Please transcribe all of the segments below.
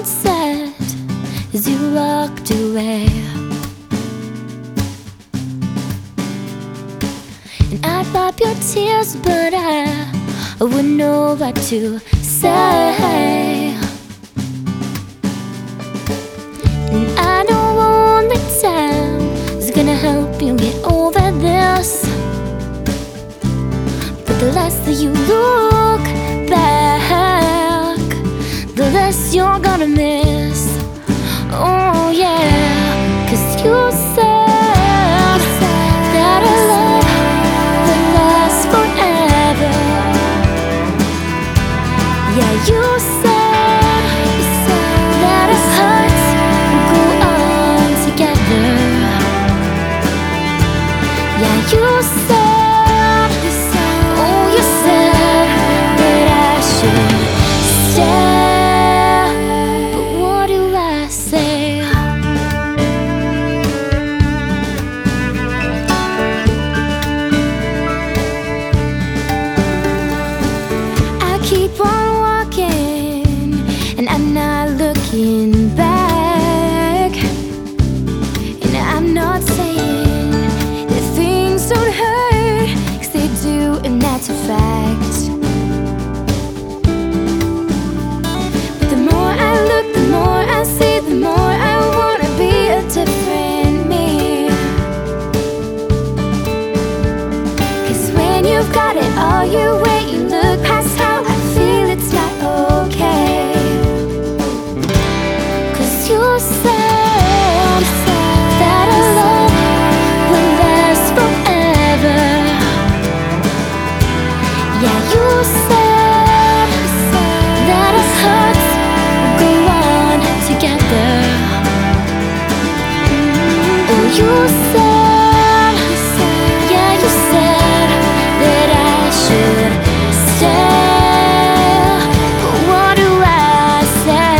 sunset as you walked away. And I'd wipe your tears, but I wouldn't know what to say. And I know only time is gonna help you get over this. But the less that you look back, the less you're gonna miss. Oh yeah, 'cause you said that our love would last forever. Yeah, you said that our hearts would go on together. Yeah, you said, oh, you said that I should stay. But what do I say? I keep on walking and I'm not looking back. And I'm not saying that things don't hurt, 'cause they do, and that's a fact. But the more I look, the more I see, the more I wanna be a different me. 'Cause when you've got it all your way, you look past how I feel, it's not okay. 'Cause you said that our love will last forever. Yeah, you said that our hearts will go on together. Oh, you said, yeah, you said that I should stay. But what do I say?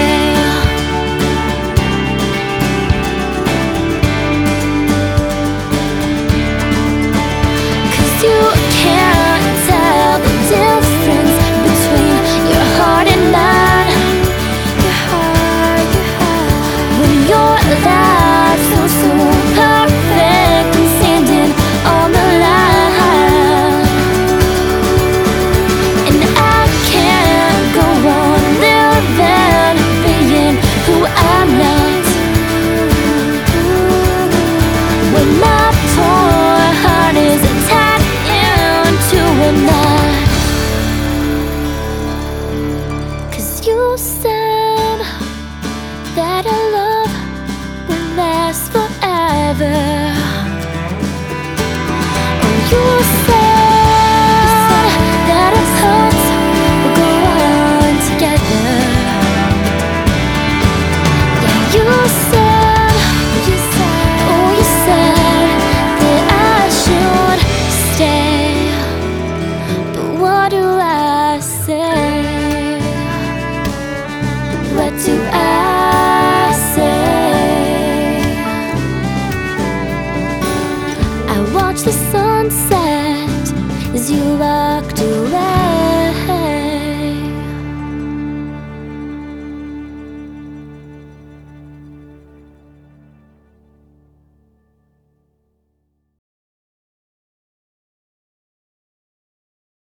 'Cause you can't tell the difference between your heart and mine. Your heart, when your life feels so perfect and standing on the line. And I can't go on living, being who I'm not, when my poor heart is tied into a knot. 'Cause you said that our love will last forever. Oh, you said that our hearts will go on together. Yeah, you said, oh, you said that I should stay. But what do I say? What do I say? I watched the sunset as you walked away.